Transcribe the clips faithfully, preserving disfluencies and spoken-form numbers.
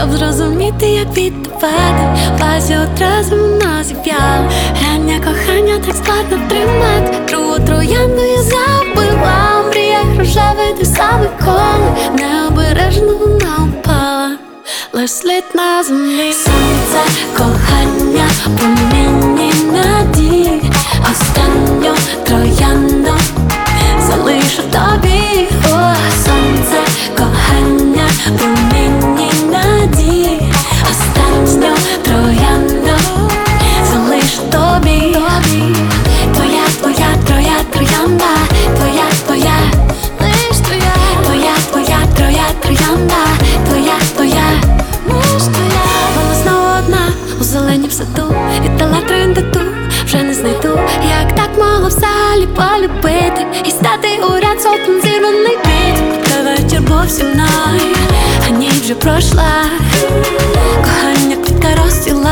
щоб зрозуміти, як віддавати. Базі одразу вона зів'яла. Рання кохання так складно тримати. Другу троянду я забила. В мріях рожевий ти саме коло. Необережно вона упала, лиш слід на землі. Сонце, кохання, промінні надії. Останню троянду залишу тобі. О, сонце, кохання, промінні надії. Останню троянду залишу тобі. Твоя, твоя, троя, троянда. Твоя, твоя, лиш твоя. Твоя, твоя, троя, троянда. Твоя, твоя, лиш твоя. Вона знову одна у зеленім саду. Віддала трояндату, вже не знайду. Як так могла взагалі полюбити і стати у ряд сотень зірваний бід. Та вечір був зі мною, а ніч вже пройшла. Кохання квітка розцвіла.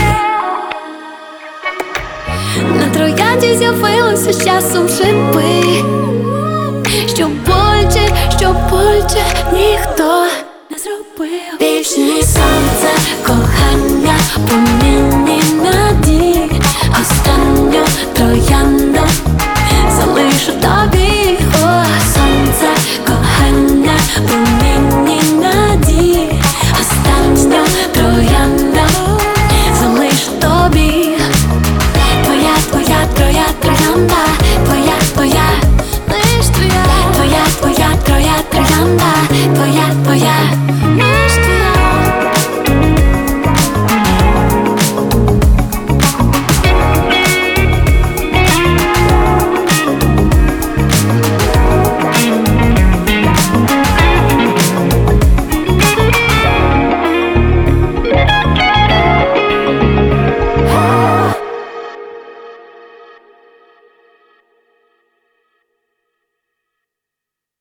На троянді з'явилося з часом шипи.